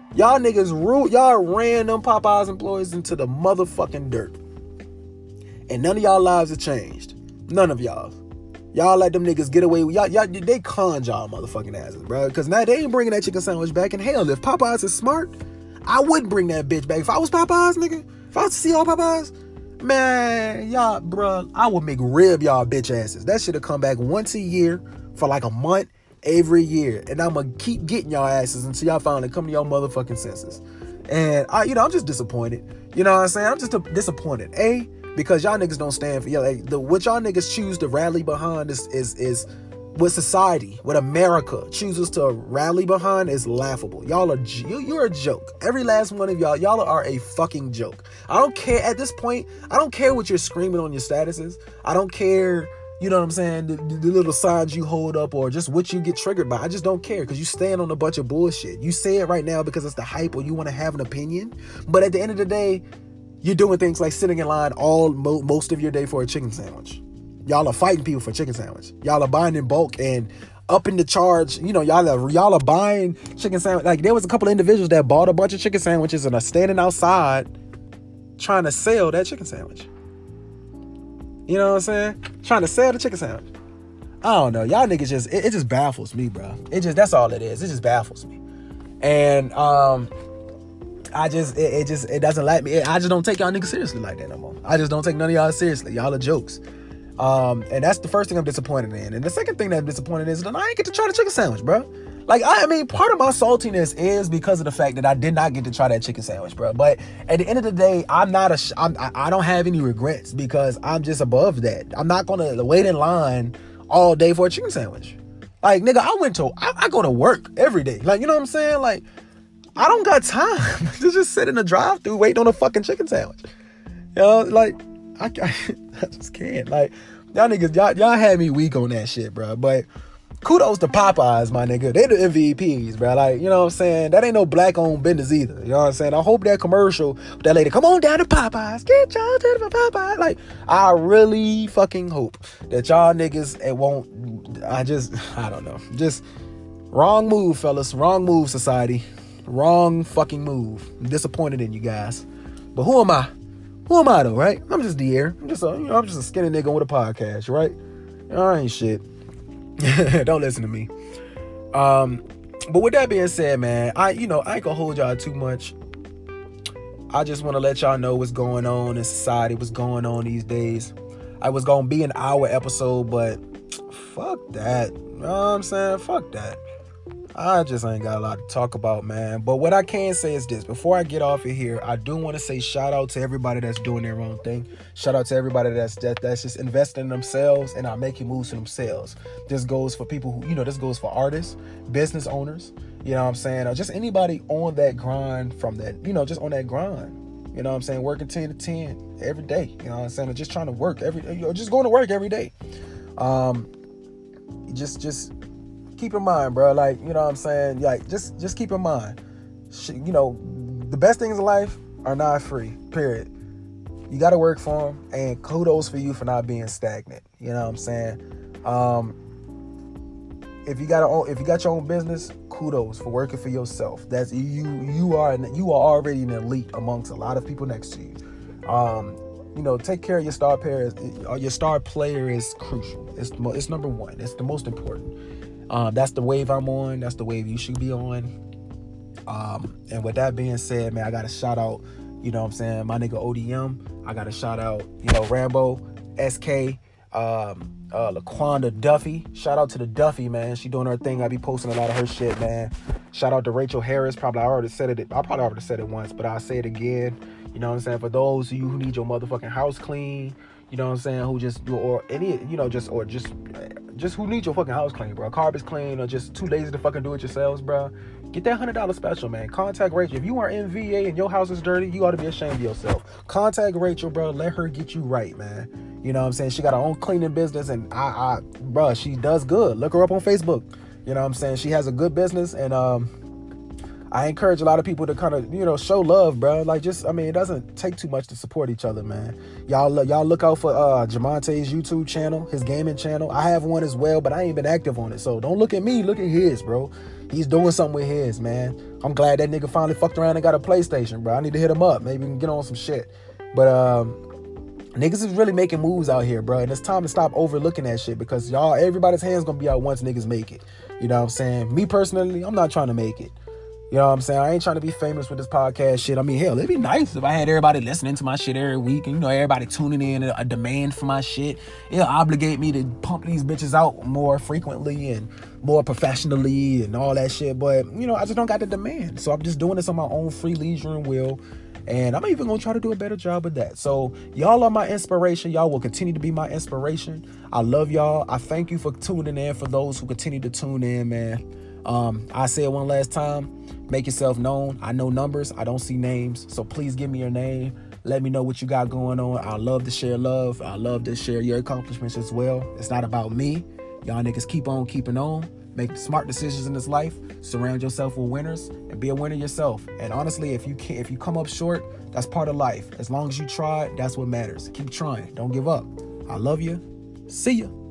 Y'all niggas y'all ran them Popeyes employees into the motherfucking dirt. And none of y'all lives have changed. None of y'all. Y'all let them niggas get away with y'all. They conned y'all motherfucking asses, bro. Because now they ain't bringing that chicken sandwich back. And hell, if Popeyes is smart, I wouldn't bring that bitch back. If I was Popeyes, nigga, if I was to see all Popeyes, man, y'all, bro, I would make rib y'all bitch asses. That shit'll come back once a year for like a month every year. And I'm gonna keep getting y'all asses until y'all finally come to y'all motherfucking senses. And I'm just disappointed. You know what I'm saying? I'm just disappointed. Because y'all niggas don't stand for what y'all niggas choose to rally behind is what society, what America chooses to rally behind is laughable. Y'all are you're a joke. Every last one of y'all are a fucking joke. I don't care at this point. I don't care what you're screaming on your statuses. I don't care, you know what I'm saying, the little signs you hold up or just what you get triggered by. I just don't care because you stand on a bunch of bullshit. You say it right now because it's the hype or you want to have an opinion. But at the end of the day, you're doing things like sitting in line most of your day for a chicken sandwich. Y'all are fighting people for chicken sandwich. Y'all are buying in bulk and upping the charge. You know, y'all are buying chicken sandwich. Like there was a couple of individuals that bought a bunch of chicken sandwiches and are standing outside trying to sell that chicken sandwich. You know what I'm saying? Trying to sell the chicken sandwich. I don't know. Y'all niggas it just baffles me, bro. That's all it is. It just baffles me. And it doesn't like me. I just don't take y'all niggas seriously like that no more. I just don't take none of y'all seriously. Y'all are jokes. And that's the first thing I'm disappointed in. And the second thing that I'm disappointed in is that I ain't get to try the chicken sandwich, bro. Like, I mean, part of my saltiness is because of the fact that I did not get to try that chicken sandwich, bro. But at the end of the day, I don't have any regrets because I'm just above that. I'm not going to wait in line all day for a chicken sandwich. Like, nigga, I go to work every day. Like, you know what I'm saying? Like, I don't got time to just sit in the drive-thru waiting on a fucking chicken sandwich. You know, like, I just can't. Like, y'all niggas, y'all had me weak on that shit, bro. But kudos to Popeyes, my nigga. They the MVPs, bro. Like, you know what I'm saying? That ain't no black-owned business either. You know what I'm saying? I hope that commercial, that lady, come on down to Popeyes. Get y'all to the Popeyes. Like, I really fucking hope that y'all niggas, it won't, I don't know. Just wrong move, fellas. Wrong move, society. Wrong fucking move. I'm disappointed in you guys. But who am I? Who am I though, right? I'm just Dier. I'm just a skinny nigga with a podcast, right? I ain't shit. Don't listen to me. But with that being said, man, I ain't gonna hold y'all too much. I just want to let y'all know what's going on in society, what's going on these days. I was gonna be an hour episode, but fuck that. You know what I'm saying? Fuck that. I just ain't got a lot to talk about, man. But what I can say is this. Before I get off of here, I do want to say shout out to everybody that's doing their own thing. Shout out to everybody that's just investing in themselves and are making moves for themselves. This goes for people who, this goes for artists, business owners, you know what I'm saying? Or just anybody on that grind from that, just on that grind. You know what I'm saying? Working 10 to 10 every day. You know what I'm saying? Or just trying to work just going to work every day. Just keep in mind, bro, like, you know what I'm saying? Like, just keep in mind, the best things in life are not free, period. You got to work for them, and kudos for you for not being stagnant. You know what I'm saying? If you got your own business, kudos for working for yourself. That's you are already an elite amongst a lot of people next to you. Take care of your star player. Your star player is crucial. It's number one. It's the most important. That's the wave I'm on. That's the wave you should be on. And with that being said, man, I got to shout out, you know what I'm saying, my nigga ODM. I got to shout out, Rambo, SK, LaQuanda Duffy. Shout out to the Duffy, man. She doing her thing. I be posting a lot of her shit, man. Shout out to Rachel Harris. I probably already said it once, but I'll say it again. You know what I'm saying? For those of you who need your motherfucking house clean, you know what I'm saying, who just who needs your fucking house clean, bro. Carpet's clean or just too lazy to fucking do it yourselves, bro. Get that $100 special, man. Contact Rachel. If you are in VA and your house is dirty, you ought to be ashamed of yourself. Contact Rachel, bro. Let her get you right, man. You know what I'm saying? She got her own cleaning business, and bro, she does good. Look her up on Facebook. You know what I'm saying? She has a good business, and I encourage a lot of people to kind of, show love, bro. Like, it doesn't take too much to support each other, man. Y'all look out for Jamonte's YouTube channel, his gaming channel. I have one as well, but I ain't been active on it. So don't look at me, look at his, bro. He's doing something with his, man. I'm glad that nigga finally fucked around and got a PlayStation, bro. I need to hit him up. Maybe we can get on some shit. But niggas is really making moves out here, bro. And it's time to stop overlooking that shit, because y'all, everybody's hands gonna be out once niggas make it. You know what I'm saying? Me personally, I'm not trying to make it. You know what I'm saying? I ain't trying to be famous with this podcast shit. I mean, hell, it'd be nice if I had everybody listening to my shit every week, and, you know, everybody tuning in, a demand for my shit. It'll obligate me to pump these bitches out more frequently and more professionally and all that shit. But, you know, I just don't got the demand. So I'm just doing this on my own free leisure and will. And I'm even going to try to do a better job of that. So y'all are my inspiration. Y'all will continue to be my inspiration. I love y'all. I thank you for tuning in. For those who continue to tune in, man. I say it one last time. Make yourself known. I know numbers. I don't see names. So please give me your name. Let me know what you got going on. I love to share love. I love to share your accomplishments as well. It's not about me. Y'all niggas keep on keeping on. Make smart decisions in this life. Surround yourself with winners and be a winner yourself. And honestly, if you come up short, that's part of life. As long as you try, that's what matters. Keep trying. Don't give up. I love you. See ya.